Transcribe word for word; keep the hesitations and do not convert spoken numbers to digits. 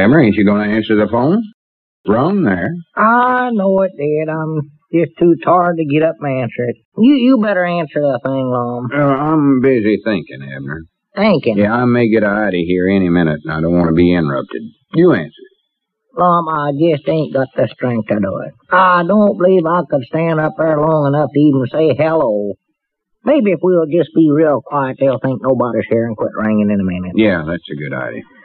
Abner, ain't you going to answer the phone? Rung there. I know it, Dad. I'm just too tired to get up and answer it. You you better answer the thing, Lum. Uh, I'm busy thinking, Abner. Thinking? Yeah, I may get out of here any minute, and I don't want to be interrupted. You answer. Lum, I just ain't got the strength to do it. I don't believe I could stand up there long enough to even say hello. Maybe if we'll just be real quiet, they'll think nobody's here and quit ringing in a minute. Yeah, that's a good idea.